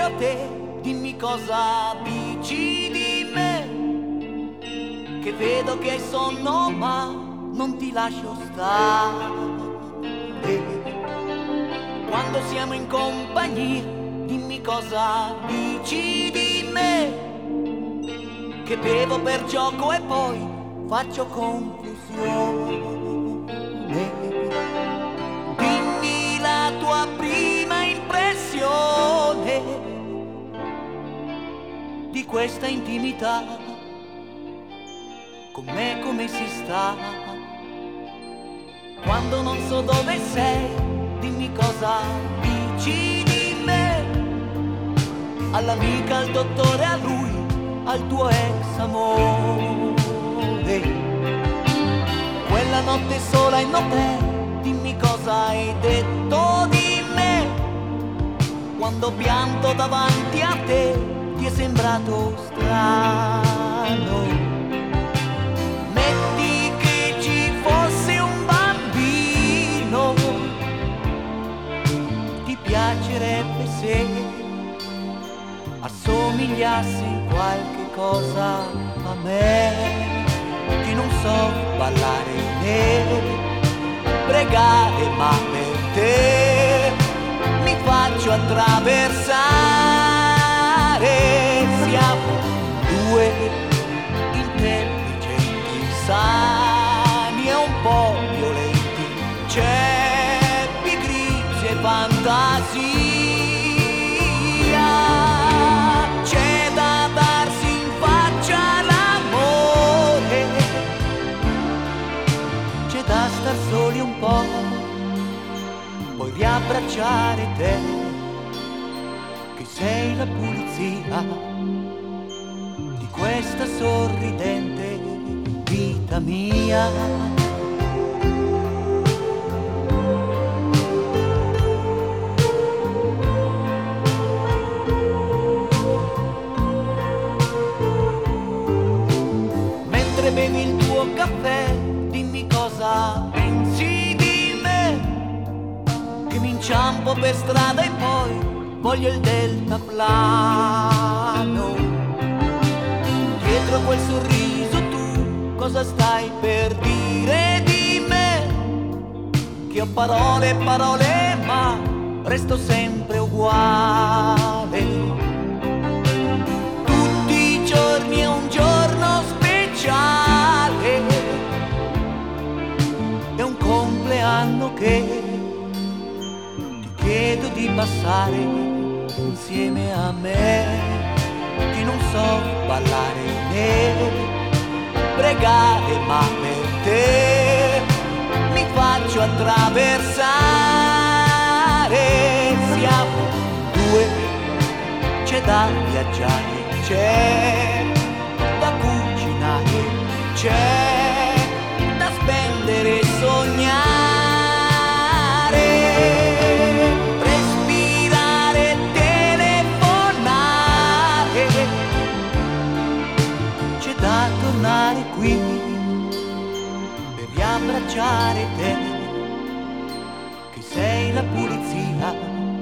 a te, dimmi cosa dici di me, che vedo che hai sonno ma non ti lascio stare. Quando siamo in compagnia, dimmi cosa dici di me, che bevo per gioco e poi faccio confusione. Dimmi la tua prima impressione di questa intimità, con me come si sta. Quando non so dove sei, dimmi cosa dici di me, all'amica, al dottore, a lui, al tuo ex amore. Quella notte sola in hotel, dimmi cosa hai detto di me, quando ho pianto davanti a te, ti è sembrato strano. Metti che ci fosse un bambino, ti piacerebbe se assomigliassi in qualche cosa a me, che non so ballare né pregare, ma per te mi faccio attraversare. Siamo due intelligenti, sani e un po' violenti, c'è pigrizia e fantasia. Da star soli un po', poi riabbracciare te, che sei la pulizia di questa sorridente vita mia. Mentre bevi il tuo caffè, dimmi cosa pensi di me, che mi inciampo per strada e poi voglio il deltaplano. Dietro a quel sorriso tu cosa stai per dire di me, che ho parole e parole ma resto sempre uguale. Tutti i giorni è un giorno speciale, è un compleanno che ti chiedo di passare insieme a me, che non so ballare né pregare, ma per te mi faccio attraversare. Siamo due, c'è da viaggiare, c'è da cucinare, c'è da spendere e sognare, respirare, telefonare, c'è da tornare qui per riabbracciare te, che sei la pulizia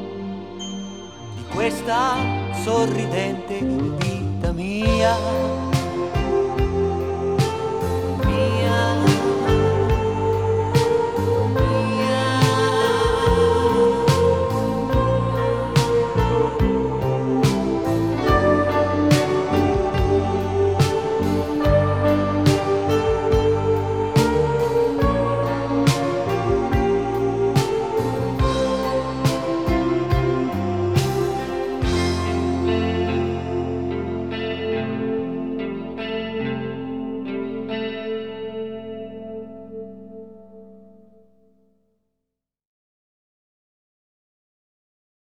di questa sorridente vita mia.